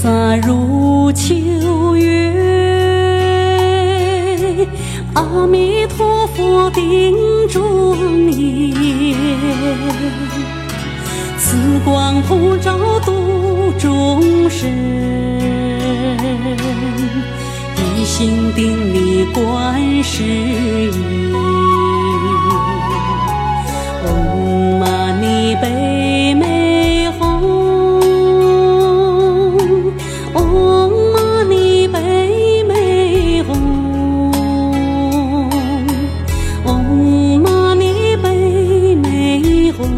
萨如秋月，阿弥陀佛定庄严，慈光普照度众生，一心定力观世音。唵嘛呢呗美吽，唵嘛呢呗美吽，唵嘛呢呗美吽，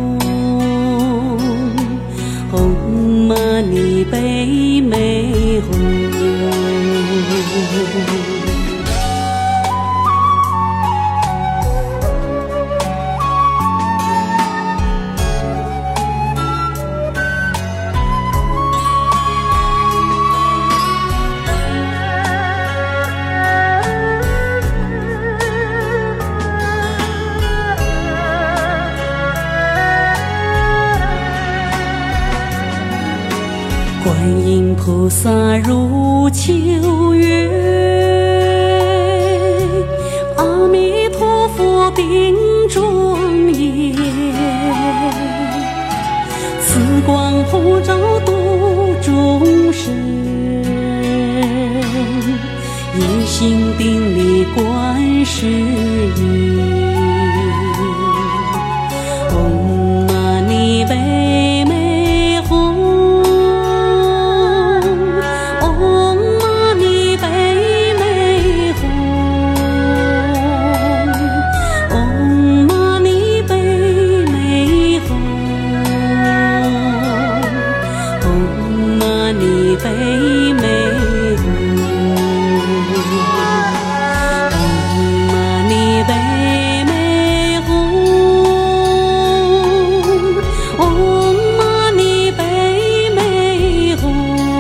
唵嘛呢呗美吽。观音菩萨如秋月，阿弥陀佛定庄严，慈光普照度众生，一心定力观世音。唵嘛呢呗美吽，唵嘛呢呗美吽，唵嘛呢呗美吽，唵嘛呢呗美吽，唵嘛呢呗美吽，唵嘛呢呗美吽，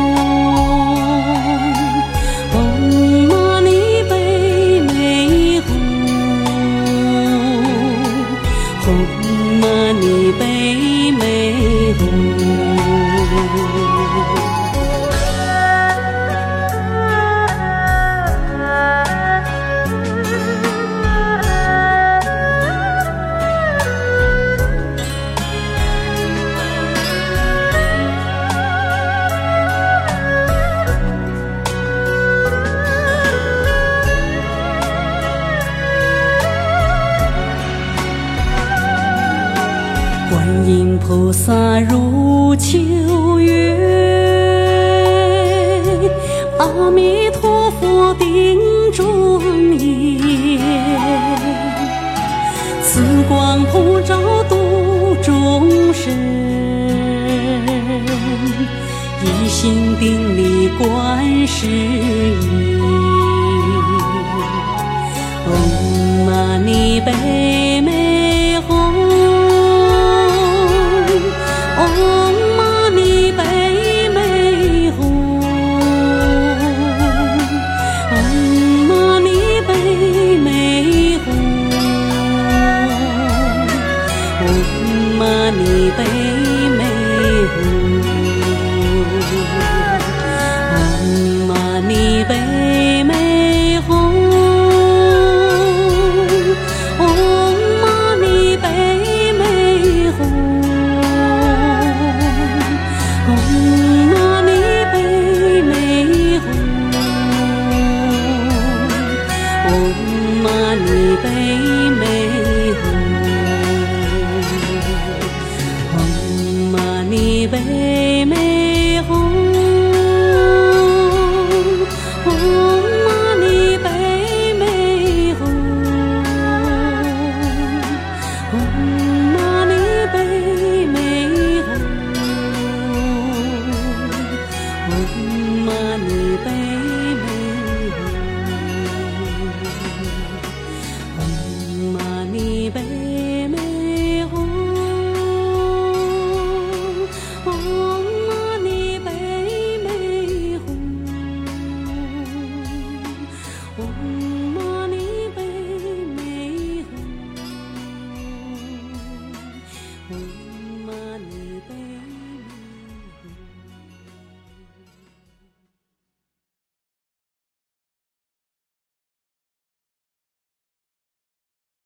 唵嘛呢呗美吽，唵嘛呢呗美吽。观音菩萨如秋月，阿弥陀佛定庄严，慈光普照度众生，一心定力观世音。唵嘛呢呗美吽，唵嘛呢呗美吽，唵嘛呢呗美吽，唵嘛呢呗美吽，唵嘛呢呗美吽，唵嘛呢呗美吽，唵嘛呢呗美吽，唵嘛呢呗美吽，唵嘛呢呗美吽，唵嘛呢呗美吽，唵嘛呢呗美吽，唵嘛呢呗美吽，唵嘛呢呗美吽，唵嘛呢呗美吽，唵嘛呢呗美吽。